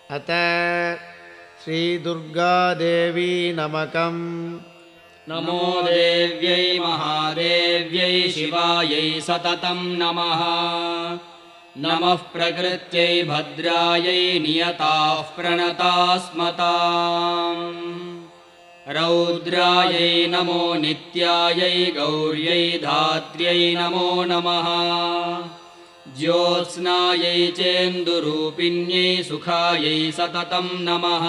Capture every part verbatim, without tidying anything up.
अत श्रीदुर्गादेवी नमकम्। नमो देव्यै महादेव्यै शिवायै सततं नमः। नमः प्रकृत्यै भद्रायै नियताः प्रणतास्मताम्। रौद्रायै नमो नित्यायै गौर्यै धात्र्यै नमो नमः। ज्योत्स्नायै चेन्दुरूपिण्यै सुखायै सततं नमः।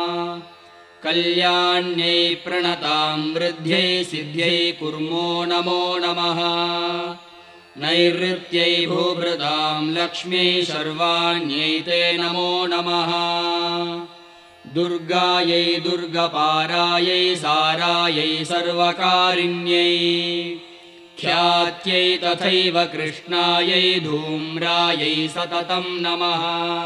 कल्याण्यै प्रणतां वृद्ध्यै सिद्ध्यै कुर्मो नमो नमः। नैऋत्यै भूभृतां लक्ष्म्यै शर्वाण्यै ते नमो नमः। दुर्गायै दुर्गपारायै सारायै सर्वकारिण्यै ख्यात्यै तथैव कृष्णायै धूम्रायै सततं नमः।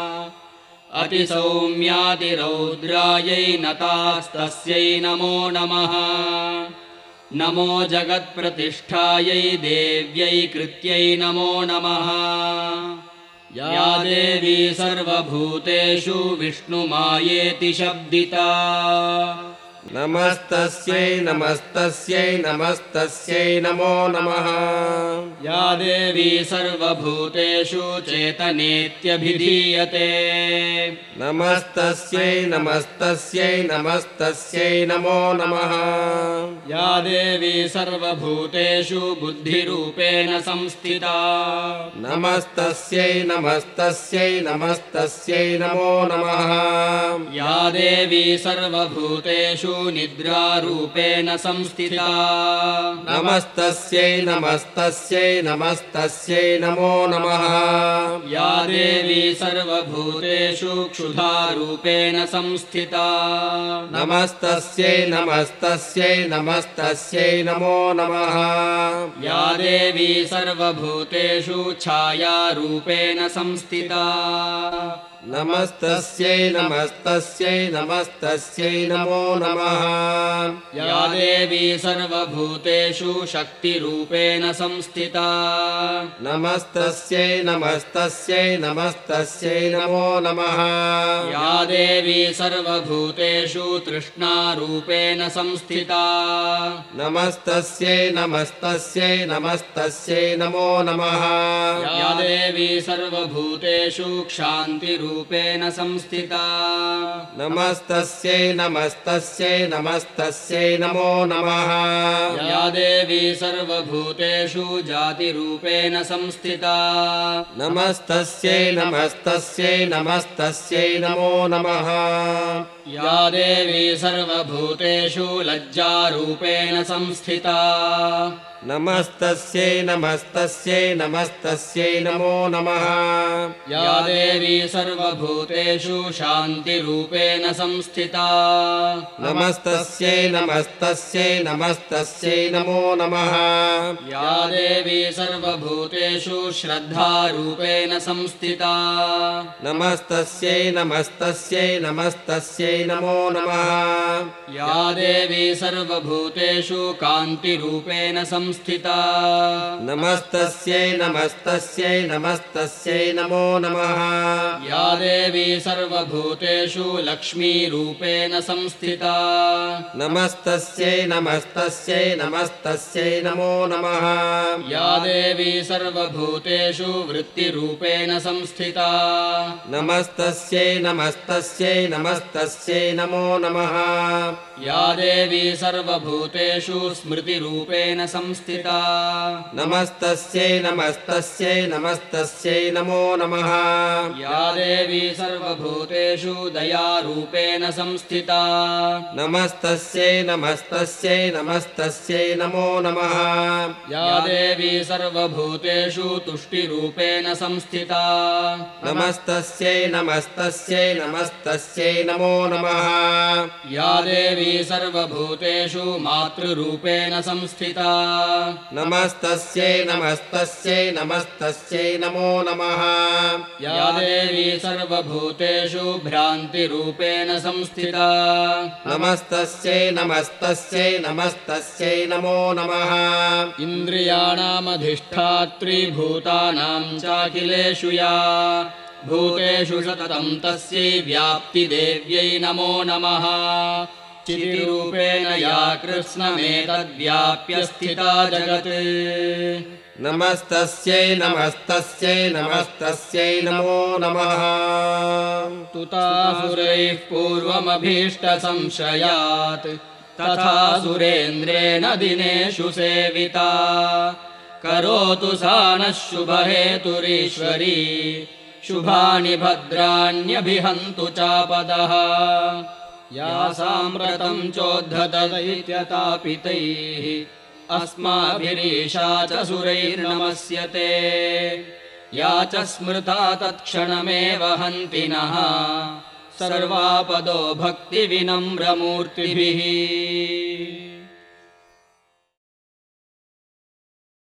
अतिसौम्यातिरौद्रायै नतास्तस्यै नमो नमः। नमो जगत्प्रतिष्ठायै देव्यै कृत्यै नमो नमः। या देवी सर्वभूतेषु विष्णुमायेति शब्दिता नमस्तस्यै नमस्तस्यै नमस्तस्यै नमो नमः। या देवी सर्वभूतेषु चेतनेत्यभिधीयते नमस्तस्यै नमस्तस्यै नमस्तस्यै नमो नमः। या देवी सर्वभूतेषु बुद्धिरूपेण संस्थिता नमस्तस्यै नमस्तस्यै नमस्तस्यै नमो नमः। या देवी सर्वभूतेषु निद्रारूपेण संस्थिता नमस्तस्यै नमस्तस्यै नमस्तस्यै नमो नमः। या देवी सर्वभूतेषु क्षुधारूपेण संस्थिता नमस्तस्यै नमस्तस्यै नमस्तस्यै नमो नमः। या देवी सर्वभूतेषु छायारूपेण संस्थिता नमस्तस्यै नमस्तस्यै नमस्तस्यै नमो नमः। या देवी सर्वभूतेषु शक्तिरूपेण संस्थिता नमस्तस्यै नमस्तस्यै नमस्तस्यै नमो नमः। या देवी सर्वभूतेषु तृष्णारूपेण संस्थिता नमस्तस्यै नमस्तस्यै नमस्तस्यै नमो नमः। या देवी सर्वभूतेषु क्षान्तिरूपेण संस्थिता नमस्तस्यै नमस्तस्यै नमस्तस्यै नमो नमः। या देवी सर्वभूतेषु जातिरूपेण संस्थिता नमस्तस्यै नमस्तस्यै नमस्तस्यै नमो नमः। या देवी सर्वभूतेषु लज्जारूपेण संस्थिता नमस्तस्यै नमस्तस्यै नमस्तस्यै नमो नमः। या देवी सर्वभूतेषु शान्तिरूपेण संस्थिता नमस्तस्यै नमस्तस्यै नमस्तस्यै नमो नमः। या देवी सर्वभूतेषु श्रद्धारूपेण संस्थिता नमस्तस्यै नमस्तस्यै नमस्तस्यै नमो नमः। या देवी सर्वभूतेषु कान्तिरूपेण संस्थिता नमस्तस्यै नमस्तस्यै नमस्तस्यै नमो नमः। या देवी सर्वभूतेषु लक्ष्मीरूपेण संस्थिता नमस्तस्यै नमस्तस्यै नमस्तस्यै नमो नमः। या देवी सर्वभूतेषु वृत्तिरूपेण संस्थिता नमस्तस्यै नमस्तस्यै नमस्तस्यै नमो नमः। या देवी सर्वभूतेषु स्मृतिरूपेण संस्थिता नमस्तस्यै नमस्तस्यै नमस्तस्यै नमो नमः। या देवी सर्वभूतेषु दयारूपेण संस्थिता नमस्तस्यै नमस्तस्यै नमस्तस्यै नमो नमः। या देवी सर्वभूतेषु तुष्टिरूपेण संस्थिता नमस्तस्यै नमस्तस्यै नमस्तस्यै नमो नमः। या देवी सर्वभूतेषु मातृरूपेण संस्थिता नमस्तस्यै नमस्तस्यै नमस्तस्यै नमो नमः। या देवी सर्वभूतेषु भ्रान्तिरूपेण संस्थिता नमस्तस्यै नमस्तस्यै नमस्तस्यै नमो नमः। इन्द्रियाणामधिष्ठात्री भूतानां चाखिलेषु या भूतेषु सततं तस्यै व्याप्तिदेव्यै नमो नमः चितिरूपेण या कृत्स्नमेतद्व्याप्य स्थिता जगत् नमस्तस्यै नमस्तस्यै नमस्तस्यै नमो नमः तुतासुरैः पूर्वमभीष्टसंशयात् तथा सुरेन्द्रेण दिनेषु सेविता करोतु सा नः शुभहेतुरीश्वरी शुभानि भद्राण्यभिहन्तु चापदः या साम्प्रतं चोद्धतदैत्यतापितैः अस्माभिरीशा च सुरैर्नमस्यते या च स्मृता तत्क्षणमेव हन्ति नः सर्वापदो भक्तिविनम्रमूर्तिभिः।